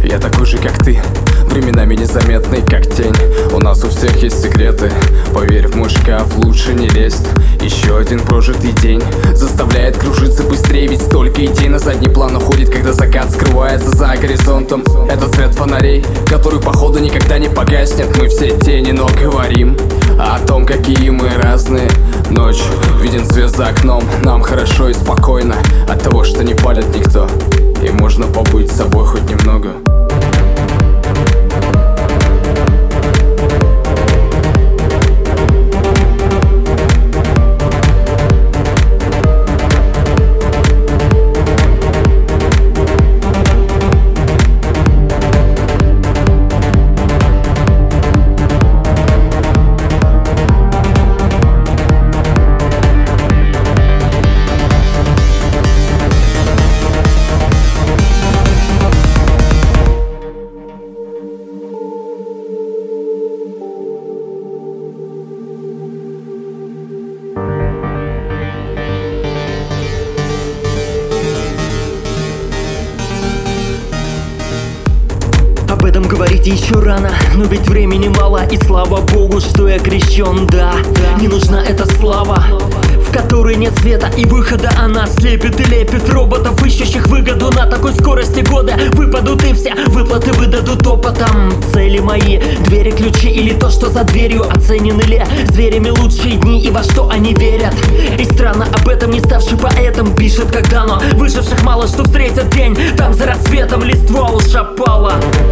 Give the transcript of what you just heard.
Я такой же, как ты, временами незаметный, как тень. У нас у всех есть секреты, поверь, в мой шкаф лучше не лезть. Еще один прожитый день заставляет кружиться быстрее, ведь столько идей на задний план уходит, когда закат скрывается за горизонтом. Это свет фонарей, который походу никогда не погаснет. Мы все тени, но говорим о том, какие мы разные. Ночь, виден свет за окном, нам хорошо и спокойно от того, что не палит никто, и можно побыть собой хоть немного. Об этом говорить еще рано, но ведь времени мало. И слава богу, что я крещен, да. Не нужна эта слава, в которой нет света и выхода. Она слепит и лепит роботов, ищущих выгоду. На такой скорости года выпадут и все выплаты выдадут опытом. Цели мои, двери, ключи или то, что за дверью. Оценены ли зверями лучшие дни и во что они верят? И странно, об этом не ставший поэтом пишет, когда но выживших мало что встретят день. Там за рассветом листва уж опала.